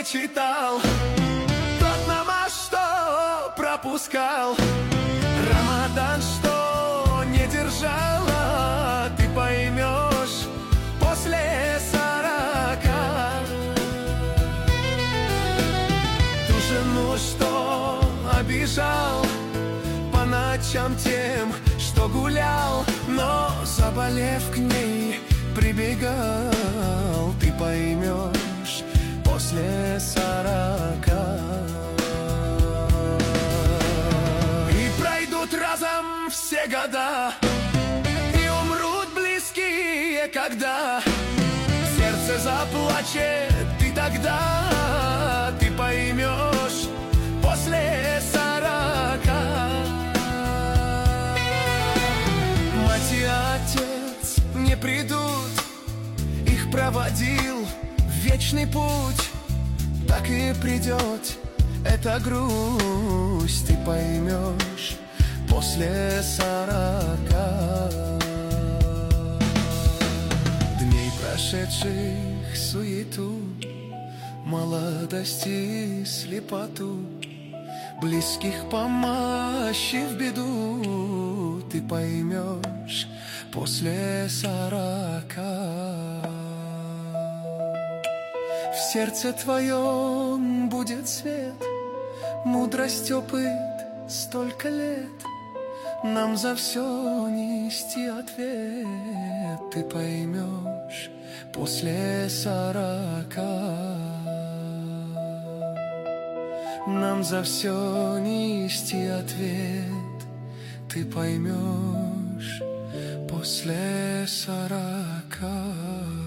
читал, тот намаз, что пропускал, Рамадан, что не держала, ты поймешь после 40. Ту жену, что обижал, по ночам тем, что гулял, но, заболев, к ней прибегал, ты поймешь после 40. И пройдут разом все года, и умрут близкие, когда сердце заплачет, и тогда ты поймешь после 40. Мать и отец не придут, их проводил в вечный путь, так и придет эта грусть, ты поймешь после 40. Дней прошедших суету, молодость и слепоту, близких помощи в беду, ты поймешь после 40. В сердце твоем будет свет, мудрость, опыт, столько лет, нам за все нести ответ, ты поймешь после 40. Нам за все нести ответ, ты поймешь после 40.